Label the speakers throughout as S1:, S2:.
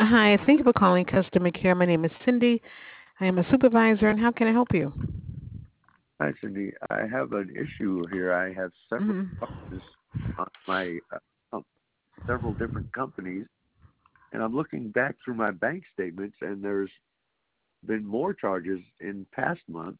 S1: Hi, thank you for calling customer care. My name is Cindy. I am a supervisor, and how can I help you?
S2: Hi, Cindy. I have an issue here. I have several
S1: Mm-hmm.
S2: charges on my several different companies, and I'm looking back through my bank statements, and there's been more charges in past months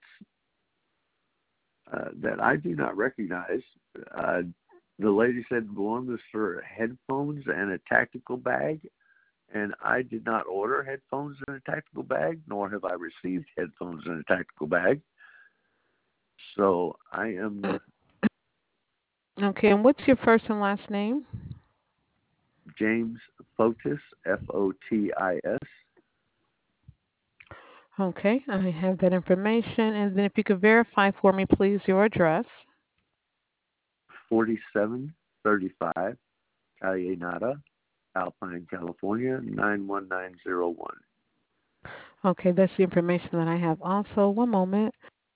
S2: that I do not recognize. Uh, the lady said one was for headphones and a tactical bag, and I did not order headphones in a tactical bag, nor have I received headphones in a tactical bag. So I am
S1: Okay, and what's your first and last name?
S2: James Fotis, Fotis,
S1: Okay, I have that information. And then if you could verify for me, please, your address.
S2: 4735 Calle Alpine, California, 91901.
S1: Okay, that's the information that I have also. One moment.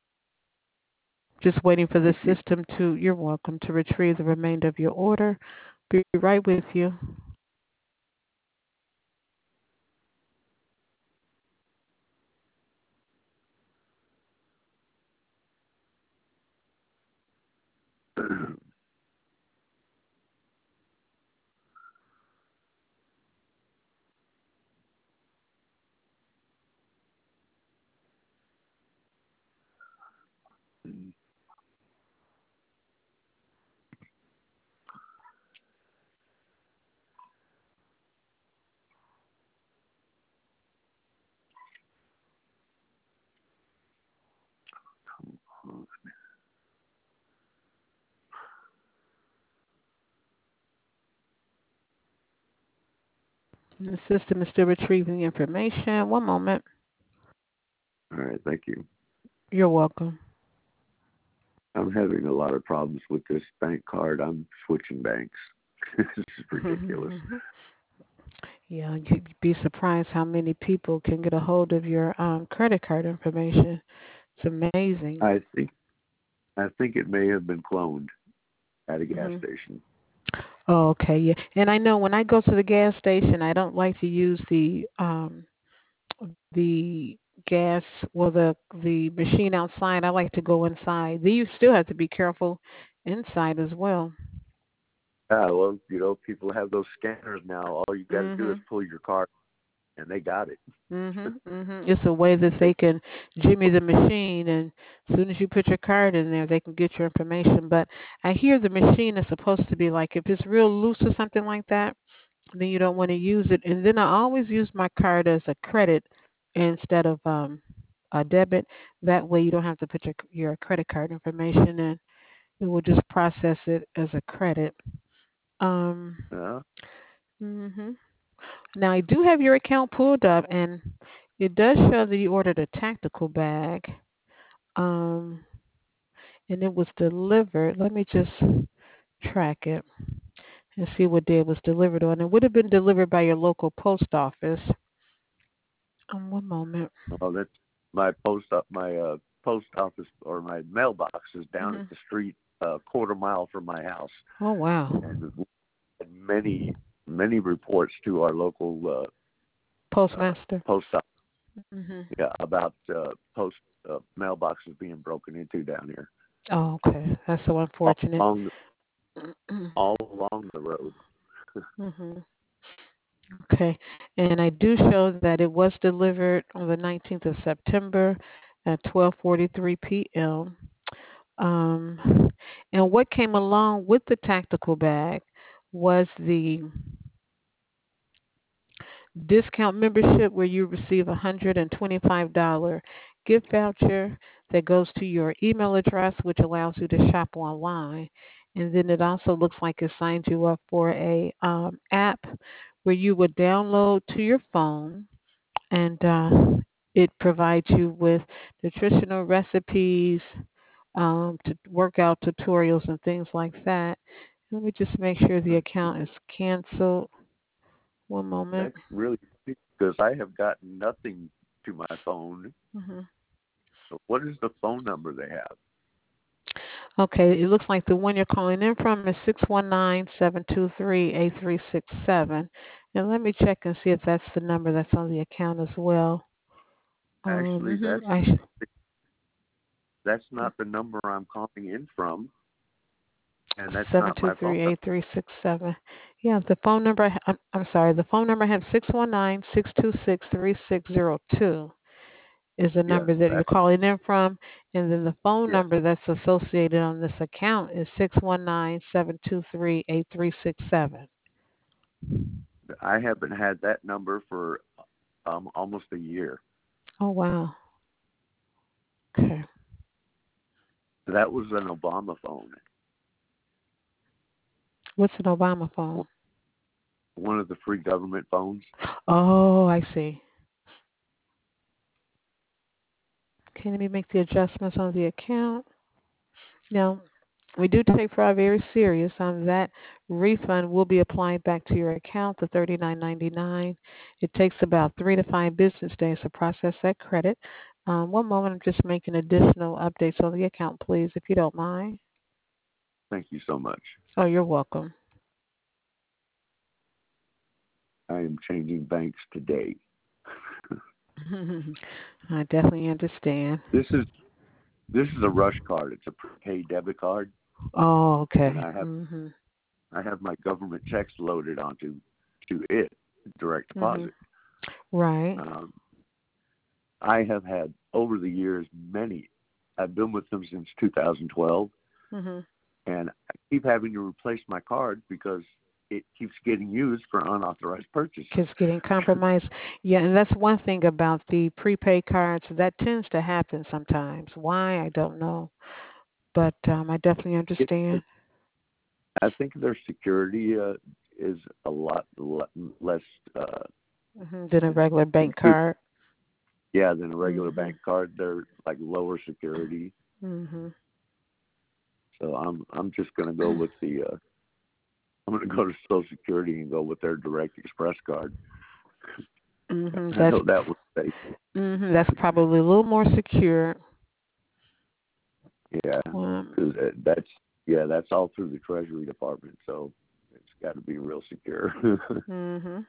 S1: Just waiting for the
S2: Thank you.
S1: system to, you're welcome, to retrieve the remainder of your order. Be right with you. The system is still retrieving the information. One moment.
S2: All right, thank you.
S1: You're welcome.
S2: I'm having a lot of problems with this bank card. I'm switching banks. This is ridiculous.
S1: Yeah, you'd be surprised how many people can get a hold of your credit card information. It's amazing.
S2: I think I think it may have been cloned at a gas
S1: Hmm.
S2: station.
S1: Oh, okay, yeah. And I know when I go to the gas station, I don't like to use the gas, well, the machine outside. I like to go inside. You still have to be careful inside as well.
S2: Yeah, well, people have those scanners now. All you got to do is
S1: Mhm.
S2: pull your card, and they got it.
S1: It's a way that
S2: They,
S1: they can jimmy the machine, and as soon as you put your card in there, they can get your information. But I hear the machine is supposed to be like, if it's real loose or something like that, then you don't want to use it. And then I always use my card as a credit instead of a debit. That way, you don't have to put your credit card information in. It will just process it as a credit. Um,
S2: uh,
S1: hmm Now I do have your account pulled up, and it does show that you ordered a tactical bag, um, and it was delivered. Let me just track it and see what day it was delivered on. It would have been delivered by your local post office. One moment.
S2: well, that's my post office or my mailbox is down at
S1: Hmm.
S2: the street, a quarter mile from my house,
S1: Oh wow,
S2: and we had many reports to our local
S1: postmaster.
S2: post office,
S1: Hmm.
S2: yeah, about post mailboxes being broken into down here,
S1: Oh, okay, that's so
S2: all
S1: unfortunate.
S2: along all along the road.
S1: Hmm. Okay, and I do show that it was delivered on the 19th of September at 12:43 p.m. And what came along with the tactical bag was the discount membership where you receive a $125 gift voucher that goes to your email address, which allows you to shop online. And then it also looks like it signs you up for a app where you would download to your phone, and it provides you with nutritional recipes, to workout tutorials and things like that. Let me just make sure the account is canceled. One moment.
S2: That's really because I have gotten nothing to my phone.
S1: Hmm.
S2: So what is the phone number they have?
S1: Okay, it looks like the one you're calling in from is 619-723-8367. And let me check and see if that's the number that's on the account as well.
S2: Actually,
S1: Mhm. I sh-
S2: that's not the number I'm calling in from, and that's
S1: Seven
S2: not
S1: two
S2: my phone
S1: three
S2: number.
S1: 8367. Yeah, the phone number. I'm sorry. The phone number I have 619-626-3602 is the
S2: Yes,
S1: number that you're
S2: that's
S1: calling in from, and then the phone
S2: yes.
S1: number that's associated on this account is 619-723-8367.
S2: I haven't had that number for almost a year.
S1: Oh wow. Okay.
S2: That was an Obama phone,
S1: What's an Obama phone?
S2: one of the free government phones.
S1: Oh, I see. Okay, let me make the adjustments on the account. Now, we do take fraud very serious. That refund will be applied back to your account, the $39.99. It takes about 3 to 5 business days to process that credit. One moment, I'm just making additional updates on the account, please, if you don't mind.
S2: Thank you so much.
S1: Oh, you're welcome.
S2: I am changing banks today.
S1: I definitely understand.
S2: This is a rush card. It's a prepaid debit card,
S1: Oh,
S2: and
S1: okay.
S2: I have my government checks loaded onto to it, direct
S1: Mhm.
S2: deposit.
S1: Right.
S2: Um, I have had over the years many. I've been with them since 2012,
S1: Mhm.
S2: and I keep having to replace my card because it keeps getting used for unauthorized purchases.
S1: Kids getting compromised. Yeah, and that's one thing about the prepaid cards. That tends to happen sometimes. Why, I don't know. But I definitely
S2: It,
S1: understand.
S2: I think their security is a lot less
S1: Than a regular bank
S2: intrusive,
S1: card.
S2: yeah, than a regular
S1: Mhm.
S2: bank card. They're like lower security.
S1: Mhm.
S2: So I'm just gonna go with the I'm gonna go to Social Security and go with their Direct Express card.
S1: Mhm.
S2: I know that was safe.
S1: That's probably a little more secure.
S2: Yeah,
S1: Um.
S2: because that's all through the Treasury Department, so it's got to be real secure.
S1: Mhm.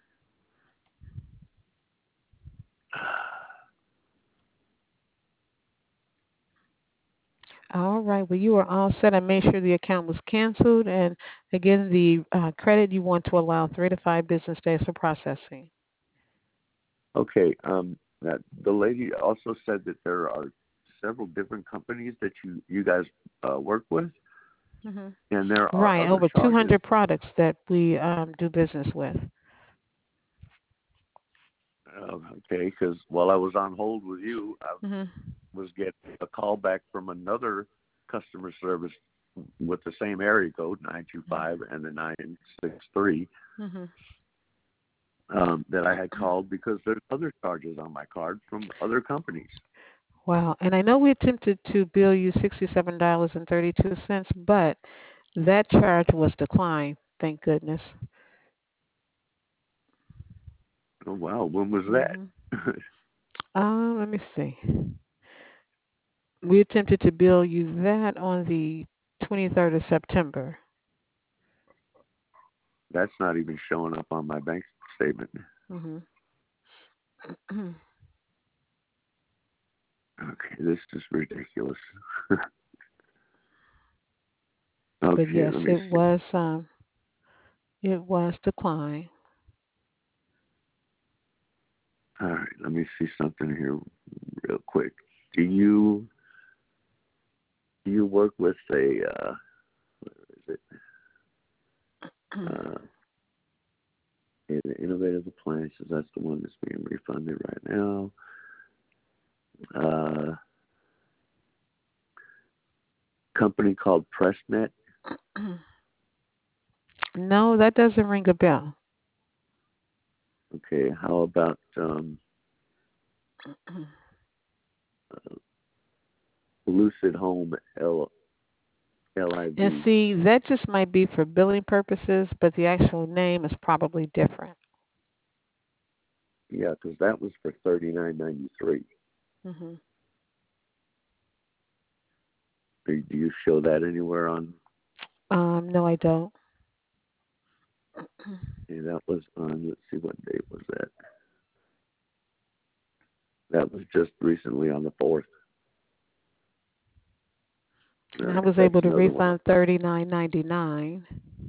S1: All right. Well, you are all set. I made sure the account was canceled, and again, the credit you want to allow 3 to 5 business days for processing.
S2: Okay. Now, the lady also said that there are several different companies that you guys work with,
S1: Mhm.
S2: and there are
S1: Right.
S2: other
S1: Over
S2: charges.
S1: 200 products that we do business with.
S2: Okay, because while I was on hold with you, I
S1: Mhm.
S2: was getting a call back from another customer service with the same area code 925 and the 963
S1: Mhm.
S2: that I had called because there's other charges on my card from other companies.
S1: Wow. And I know we attempted to bill you $67.32, but that charge was declined. Thank goodness.
S2: Oh wow, when was that?
S1: Mhm. Let me see. We attempted to bill you that on the 23rd of September.
S2: That's not even showing up on my bank statement.
S1: Mhm.
S2: Okay, this is ridiculous.
S1: But
S2: Okay,
S1: yes,
S2: let me see.
S1: it was declined.
S2: All right, let me see something here real quick. Do you work with a what is it? Uh, Innovative Appliances. That's the one that's being refunded right now. Uh, Company called PressNet.
S1: No, that doesn't ring a bell.
S2: Okay, how about Lucid Home
S1: And
S2: LIV?
S1: see, that just might be for billing purposes, but the actual name is probably different.
S2: Yeah, because that was for $39.93.
S1: Hmm.
S2: Do you show that anywhere on?
S1: No, I don't.
S2: Yeah, that was on. Let's see, what date was that? That was just recently on the 4th. All
S1: And I
S2: right,
S1: was
S2: that's
S1: able to
S2: another one.
S1: refund $39.99.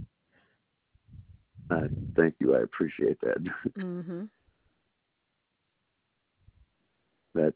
S2: Thank you. I appreciate that.
S1: Mhm.
S2: that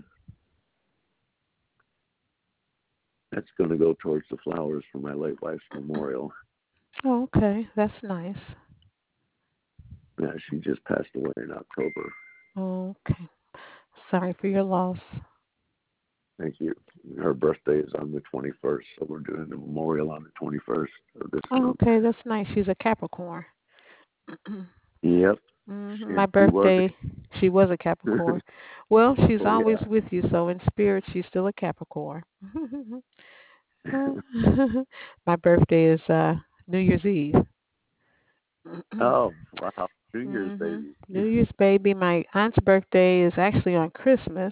S2: that's going to go towards the flowers for my late wife's memorial.
S1: Oh, okay, that's nice.
S2: Yeah, she just passed away in October.
S1: Okay. Sorry for your loss.
S2: Thank you. Her birthday is on the 21st, so we're doing the memorial on the 21st of this
S1: Oh,
S2: month.
S1: okay, that's nice. She's a Capricorn.
S2: Yep,
S1: My
S2: she was
S1: birthday, she was a
S2: a.
S1: Capricorn. Well, she's
S2: Oh
S1: always
S2: yeah.
S1: with you, so in spirit, she's still a Capricorn. My birthday is New Year's Eve.
S2: Oh wow, New Year's
S1: hmm
S2: baby.
S1: New Year's baby. My aunt's birthday is actually on Christmas.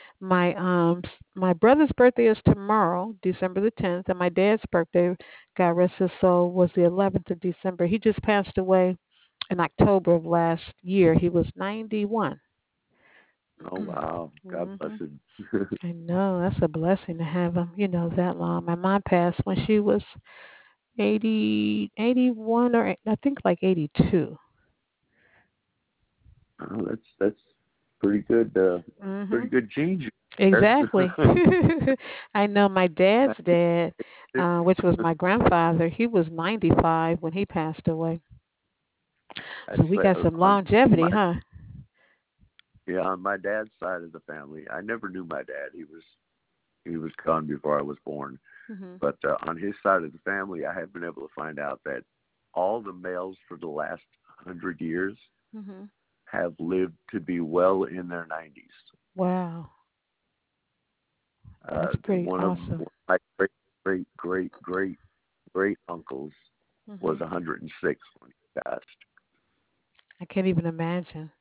S1: My brother's birthday is tomorrow, December the 10th, and my dad's birthday, God rest his soul, was the 11th of December. He just passed away in October of last year. He was 91.
S2: Oh wow, God bless
S1: hmm
S2: him.
S1: I know that's a blessing to have him, that long. My mom passed when she was 80, 81, or I think like 82.
S2: Oh, that's pretty good.
S1: hmm
S2: Pretty good genes there.
S1: Exactly. I know my dad's dad, which was my grandfather, he was 95 when he passed away.
S2: That's
S1: So we got some
S2: my
S1: longevity, huh?
S2: yeah, on my dad's side of the family. I never knew my dad. He was gone before I was born.
S1: Mhm.
S2: But on his side of the family, I have been able to find out that all the males for the last 100 years
S1: Mhm.
S2: have lived to be well in their 90s.
S1: Wow. That's pretty
S2: One of
S1: awesome.
S2: my great uncles was
S1: Mhm.
S2: 106 when he passed.
S1: I can't even imagine.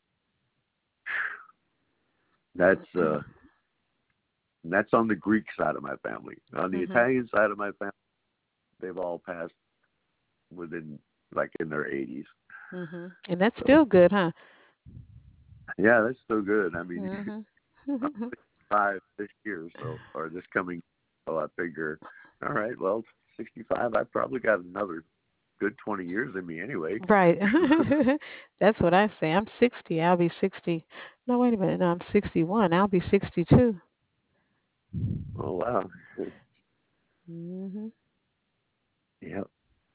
S2: That's that's on the Greek side of my family. On the
S1: Mhm.
S2: Italian side of my family, they've all passed within like in their 80s.
S1: Mhm. And that's
S2: So
S1: still good, huh?
S2: yeah, that's still good. I mean,
S1: Mhm.
S2: I'm 65 this year, so or this coming. So I figure, all right, well, 65. I've probably got another good 20 years in me anyway.
S1: Right. That's what I say. I'm 60. I'll be 60. No, wait a minute. No, I'm 61. I'll be 62.
S2: Oh wow.
S1: Mhm.
S2: Yep.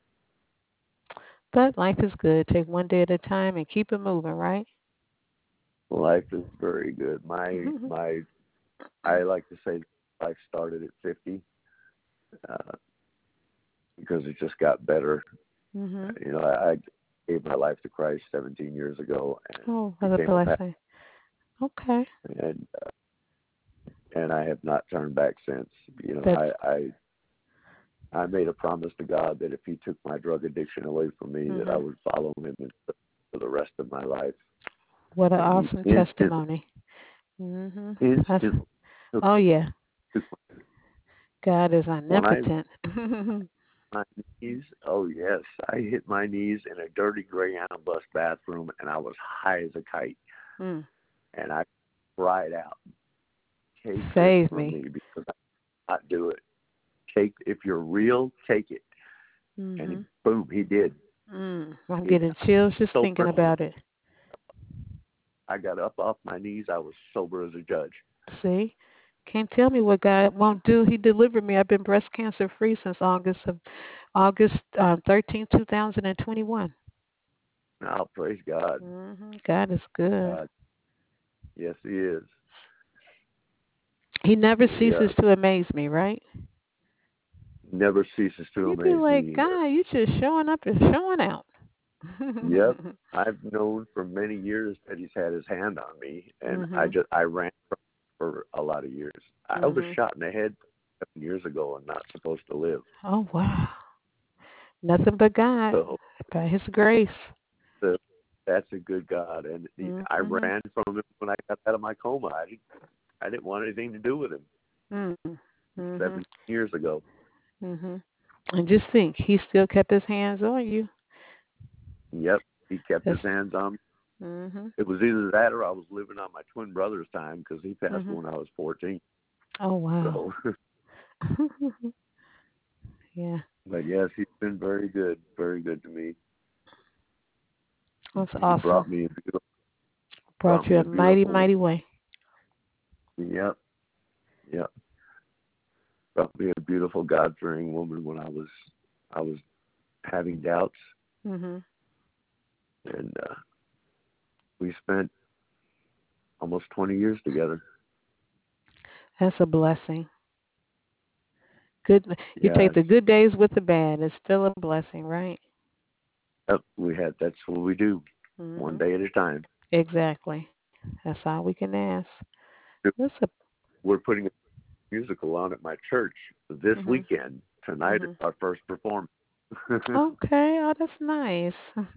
S1: But life is good. Take one day at a time and keep it moving, right?
S2: Life is very good. My I like to say life started at 50 uh, because it just got better.
S1: Mhm.
S2: I gave my life to Christ 17 years ago and
S1: Oh, what a
S2: became a pastor,
S1: blessing. Okay.
S2: and I have not turned back since.
S1: That's
S2: I made a promise to God that if He took my drug addiction away from me, that I
S1: mhm.
S2: would follow Him for the rest of my life.
S1: What an
S2: And He
S1: awesome
S2: instantly,
S1: testimony. Mhm. That's
S2: instantly took,
S1: oh yeah.
S2: took
S1: God is
S2: when I
S1: omnipotent.
S2: my knees. Oh yes, I hit my knees in a dirty Greyhound bus bathroom, and I was high as a kite,
S1: mm.
S2: and I cried out, "Take this
S1: Save
S2: from
S1: me.
S2: me because I cannot do it. Take if you're real, take it." And
S1: Mhm.
S2: boom, he did.
S1: I'm
S2: He
S1: getting chills just
S2: so
S1: thinking about it.
S2: I got up off my knees. I was sober as a judge.
S1: See? Can't tell me what God won't do. He delivered me. I've been breast cancer free since August 13th, 2021.
S2: Now praise God.
S1: God is good.
S2: God, yes, He is.
S1: He never
S2: He
S1: ceases to amaze me, right?
S2: never ceases to
S1: You'd be
S2: amaze
S1: like,
S2: me either.
S1: God, you just showing up and showing out.
S2: Yep, I've known for many years that He's had His hand on me, and
S1: mhm.
S2: I ran for a lot of years. I was
S1: Mhm.
S2: shot in the head 7 years ago and not supposed to live.
S1: Oh wow. Nothing but God
S2: So
S1: by His grace.
S2: the, that's a good God, and I
S1: Mhm.
S2: ran from Him when I got out of my coma. I didn't want anything to do with Him
S1: Mhm. Mhm.
S2: 7 years ago.
S1: Mhm. And just think, He still kept His hands on you.
S2: Yep, he kept his
S1: That's
S2: hands on me.
S1: mhm.
S2: It was either that or I was living on my twin brother's time because he passed
S1: Mhm.
S2: when I was 14.
S1: Oh wow.
S2: So,
S1: Yeah.
S2: but yes, he's been very good to me.
S1: That's
S2: He
S1: awesome. Brought
S2: brought
S1: you
S2: me
S1: a
S2: a
S1: mighty,
S2: beautiful.
S1: mighty way.
S2: Yep, yep. Brought me a beautiful God fearing woman when I was having doubts,
S1: Mhm.
S2: and we spent almost 20 years together.
S1: That's a blessing. Good. You take
S2: Yes,
S1: the good days with the bad. It's still a blessing, right?
S2: yep. We had. That's what we do, one
S1: Mhm.
S2: day at a time.
S1: Exactly. That's all we can ask. That's a.
S2: We're putting a musical on at my church this
S1: Mhm.
S2: weekend. Tonight is
S1: Mhm.
S2: our first performance.
S1: Okay. Oh, that's nice.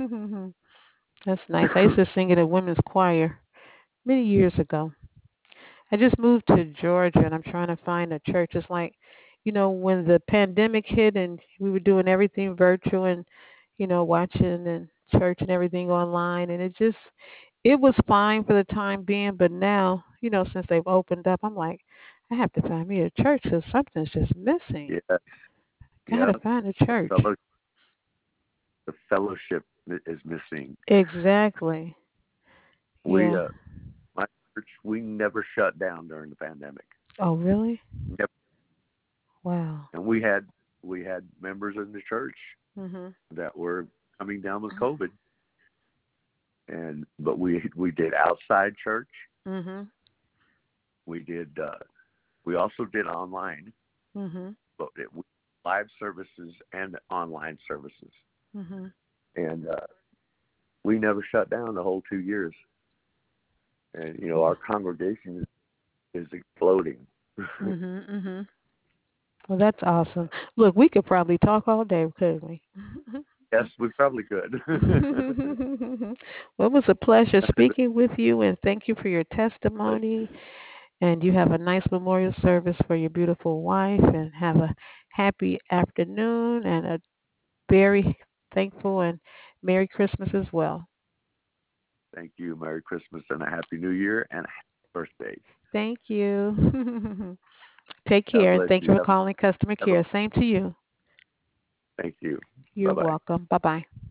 S1: That's nice. I used to sing in a women's choir many years ago. I just moved to Georgia and I'm trying to find a church. It's like, when the pandemic hit and we were doing everything virtual and, watching and church and everything online, and it was fine for the time being. But now, since they've opened up, I'm like, I have to find me a church because something's just missing.
S2: Yes,
S1: Gotta
S2: yep.
S1: find a
S2: The
S1: church.
S2: fellow, the fellowship is missing.
S1: Exactly.
S2: We
S1: Yeah.
S2: my church, we never shut down during the pandemic.
S1: Oh, really?
S2: Never.
S1: Wow.
S2: And we had members in the church
S1: Mhm.
S2: that were coming down with COVID, and but we did outside church.
S1: Mhm.
S2: We did we also did online,
S1: Mhm.
S2: but live services and online services,
S1: Mhm.
S2: and we never shut down the whole 2 years. And our
S1: Wow.
S2: congregation is exploding.
S1: Mhm. Mhm. Well, that's awesome. Look, we could probably talk all day, couldn't we?
S2: Yes, we probably could.
S1: Well, it was a pleasure speaking with you, and thank you for your testimony. And you have a nice memorial service for your beautiful wife, and have a happy afternoon and a very thankful and Merry Christmas as well.
S2: Thank you. Merry Christmas and a Happy New Year and a happy birthday.
S1: Thank you. Take
S2: God
S1: care, and
S2: bless
S1: thank you
S2: you.
S1: for calling customer
S2: Have a
S1: care. Same to you.
S2: thank you. Bye
S1: You're
S2: bye.
S1: welcome. Bye bye.